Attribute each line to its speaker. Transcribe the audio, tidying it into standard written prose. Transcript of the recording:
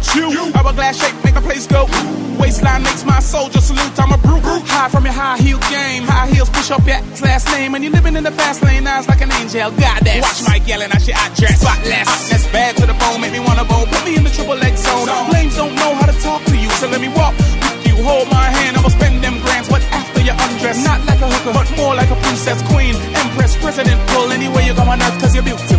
Speaker 1: about you? Hourglass shape make the place go. Waistline makes my soldier salute. I'm a brute. High from your high heel game. High heels push up your last name. And you're living in the fast lane. Eyes like an angel. Goddess. Watch Mike yelling out your dress. Spotless. That's bad to the bone. Make me wanna bone. Put me in the triple X zone. Lames don't know how to talk to you. So let me walk with you. Hold my hand. I'ma spend them grands. But after you undress. Not like a hooker. But more like a princess, queen, empress, president. Pull anywhere you go on earth. Cause you're beautiful.